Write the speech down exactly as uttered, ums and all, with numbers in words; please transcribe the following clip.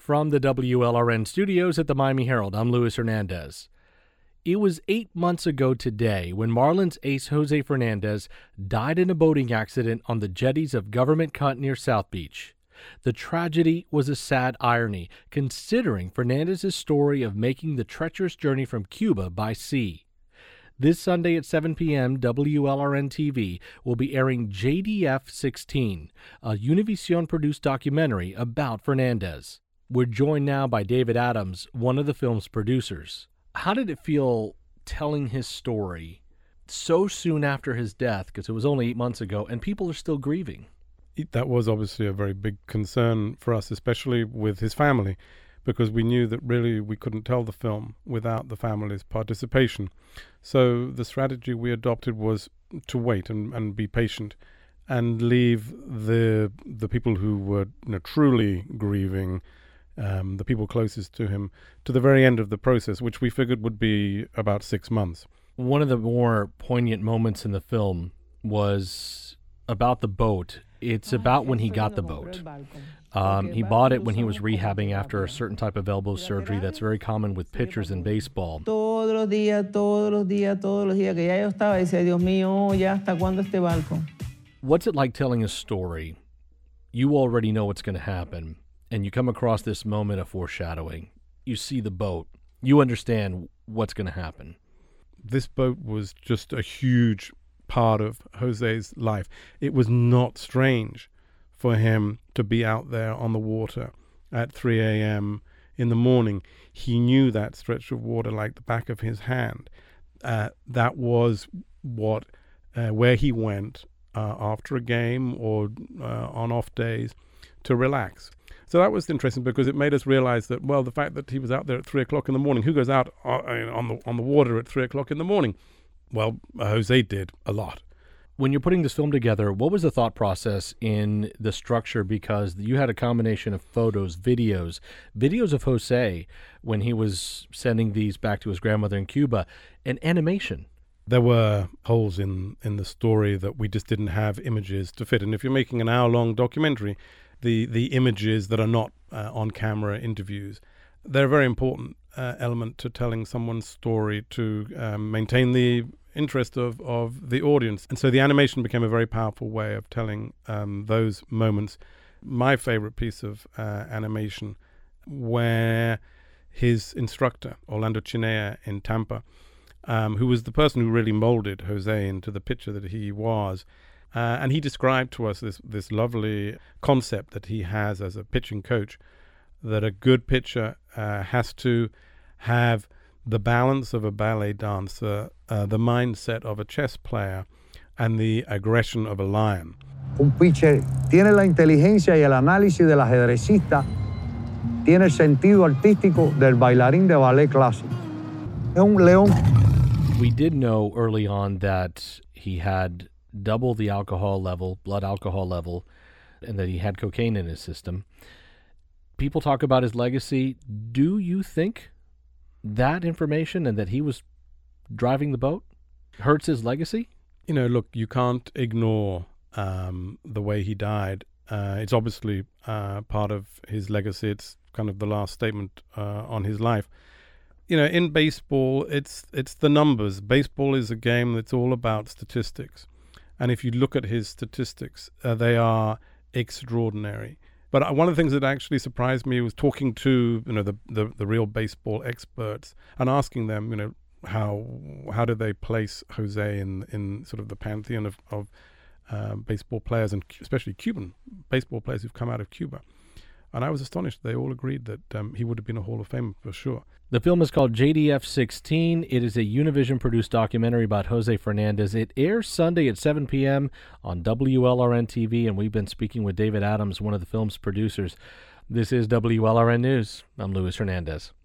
From the W L R N studios at the Miami Herald, I'm Luis Hernandez. It was eight months ago today when Marlins ace Jose Fernandez died in a boating accident on the jetties of Government Cut near South Beach. The tragedy was a sad irony, considering Fernandez's story of making the treacherous journey from Cuba by sea. This Sunday at seven p.m., W L R N T V will be airing J D F sixteen, a Univision-produced documentary about Fernandez. We're joined now by David Adams, one of the film's producers. How did it feel telling his story so soon after his death, because it was only eight months ago, and people are still grieving? That was obviously a very big concern for us, especially with his family, because we knew that really we couldn't tell the film without the family's participation. So the strategy we adopted was to wait and, and be patient and leave the the people who were you know, truly grieving, um, the people closest to him, to the very end of the process, which we figured would be about six months. One of the more poignant moments in the film was about the boat. It's about when he got the boat. Um, he bought it when he was rehabbing after a certain type of elbow surgery that's very common with pitchers in baseball. Todos los días, todos los días, todos los días, que ya yo estaba y decía, Dios mío, ya hasta cuándo este barco. What's it like telling a story? You already know what's going to happen, and you come across this moment of foreshadowing. You see the boat. You understand what's going to happen. This boat was just a huge part of Jose's life. It was not strange for him to be out there on the water at three a.m. in the morning. He knew that stretch of water like the back of his hand. Uh, that was what, uh, where he went uh, after a game or uh, on off days to relax. So that was interesting because it made us realize that, well, the fact that he was out there at three o'clock in the morning, who goes out on the on the water at three o'clock in the morning? Well, Jose did a lot. When you're putting this film together, what was the thought process in the structure? Because you had a combination of photos, videos, videos of Jose when he was sending these back to his grandmother in Cuba, and animation. There were holes in, in the story that we just didn't have images to fit. And if you're making an hour-long documentary, the, the images that are not uh, on-camera interviews, they're a very important uh, element to telling someone's story to um, maintain the interest of, of the audience. And so the animation became a very powerful way of telling um, those moments. My favorite piece of uh, animation, where his instructor, Orlando Chinea in Tampa, um, who was the person who really molded Jose into the pitcher that he was, uh, and he described to us this, this lovely concept that he has as a pitching coach, that a good pitcher uh, has to have the balance of a ballet dancer, uh, the mindset of a chess player, and the aggression of a lion. Un pitcher tiene la inteligencia y el análisis del ajedrecista, tiene el sentido artístico del bailarín de ballet clásico. Es un león. We did know early on that he had double the alcohol level, blood alcohol level, and that he had cocaine in his system. People talk about his legacy. Do you think that information and that he was driving the boat hurts his legacy? You know, look, you can't ignore um, the way he died. Uh, it's obviously uh, part of his legacy. It's kind of the last statement uh, on his life. You know, in baseball, it's it's the numbers. Baseball is a game that's all about statistics. And if you look at his statistics, uh, they are extraordinary. But one of the things that actually surprised me was talking to, you know, the, the, the real baseball experts and asking them, you know, how how did they place Jose in in sort of the pantheon of, of uh, baseball players, and especially Cuban baseball players who've come out of Cuba. And I was astonished. They all agreed that um, he would have been a Hall of Famer for sure. The film is called J D F sixteen. It is a Univision-produced documentary about Jose Fernandez. It airs Sunday at seven p.m. on W L R N T V, and we've been speaking with David Adams, one of the film's producers. This is W L R N News. I'm Luis Hernandez.